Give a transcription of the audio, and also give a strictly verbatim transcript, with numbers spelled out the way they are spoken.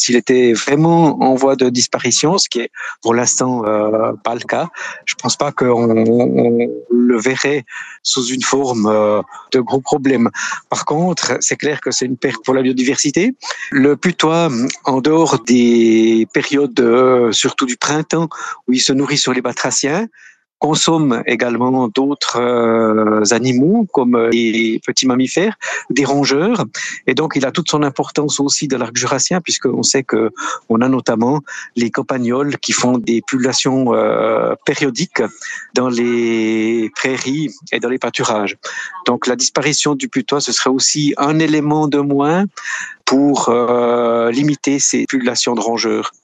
s'il était vraiment en voie de disparition, ce qui est pour l'instant euh, pas le cas, je pense pas qu'on on le verrait sous une forme euh, de gros problème. Par contre, c'est clair que c'est une perte pour la biodiversité. Le putois, en dehors des périodes, euh, surtout du printemps, où il se nourrit sur les batraciens, consomme également d'autres euh, animaux comme les petits mammifères, des rongeurs, et donc il a toute son importance aussi dans l'arc jurassien, puisqu'on sait que on a notamment les campagnols qui font des pullulations euh, périodiques dans les prairies et dans les pâturages. Donc la disparition du putois, ce serait aussi un élément de moins pour euh, limiter ces pullulations de rongeurs.